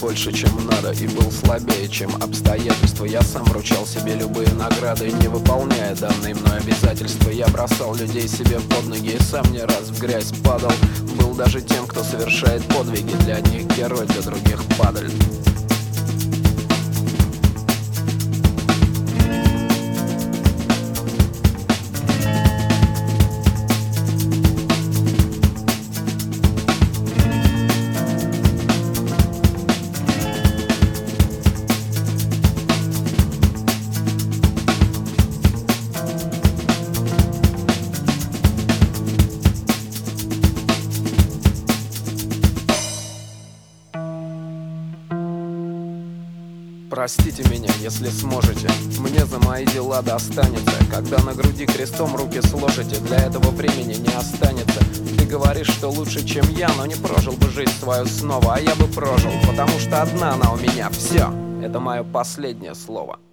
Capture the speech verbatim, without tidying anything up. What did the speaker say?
больше, чем надо, и был слабее, чем обстоятельства. Я сам вручал себе любые награды, не выполняя данные мной обязательства. Я бросал людей себе под ноги и сам не раз в грязь падал. Был даже тем, кто совершает подвиги. Для одних герой, для других падаль. Простите меня, если сможете, мне за мои дела достанется. Когда на груди крестом руки сложите, для этого времени не останется. Ты говоришь, что лучше, чем я, но не прожил бы жизнь свою снова. А я бы прожил, потому что одна она у меня. Все, это мое последнее слово.